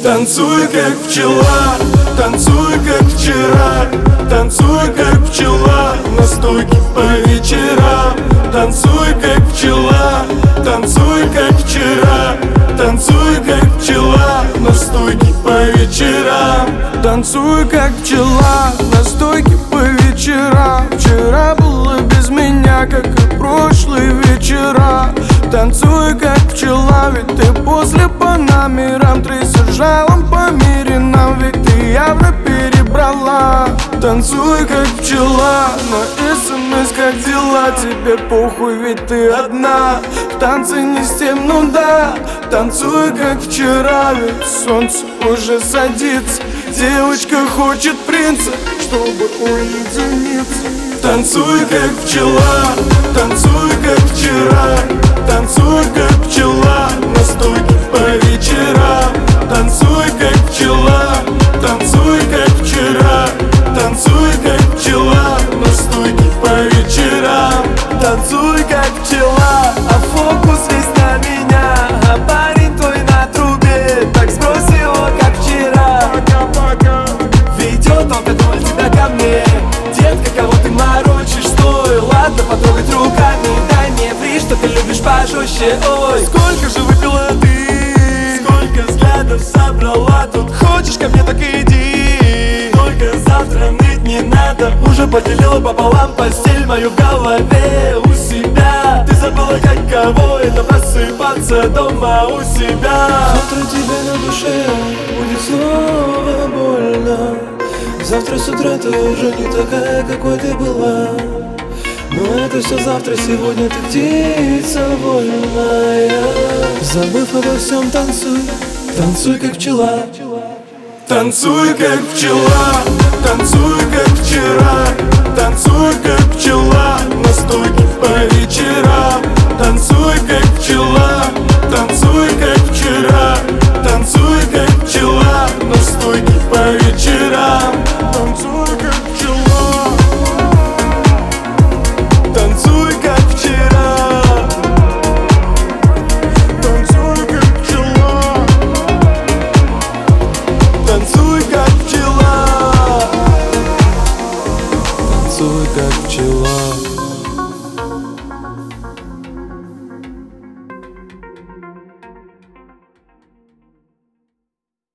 Танцуй, как пчела, танцуй, как вчера. Танцуй, как пчела, на стойке по вечерам. Танцуй, как пчела, танцуй, как вчера. Танцуй, как пчела, на стойке по вечерам. Танцуй, как пчела, на стойке по вечерам. Вчера было без меня, как и прошлые вечера. Танцуй, как пчела, ведь ты после по номерам. Трясешь жалом по мире нам, ведь ты явно перебрала. Танцуй, как пчела, на СМС как дела. Тебе похуй, ведь ты одна. В танце не с тем, ну да. Танцуй, как вчера, ведь солнце уже садится. Девочка хочет принца, чтобы уединиться. Танцуй, как пчела, танцуй, как вчера. Танцуй, как пчела, на стойке по вечерам. Танцуй, как пчела, танцуй, как вчера. Танцуй, как пчела, на стойке по вечерам. Танцуй, как пчела, а фокус весь на меня. А парень твой на трубе, так сбрось его, как вчера. Ведет он вдоль тебя ко мне. Детка, кого ты морочишь, стой. Ладно, потрогать руками, дай мне фри, что ты любишь пожестче. Ой, сколько же выпила ты, сколько взглядов собрала тут. Хочешь ко мне, так иди, только завтра ныть не надо. Уже поделила пополам постель мою в голове у себя. Ты забыла, каково это просыпаться дома у себя. Завтра тебе на душе будет снова больно. Завтра с утра ты уже не такая, какой ты была. Но это все завтра, сегодня ты птица вольная. Забыв обо всем, танцуй, танцуй, как пчела. Танцуй, как пчела, танцуй, как вчера. Танцуй, как пчела, на стойке по вечерам. Танцуй, как пчела, танцуй, как вчера.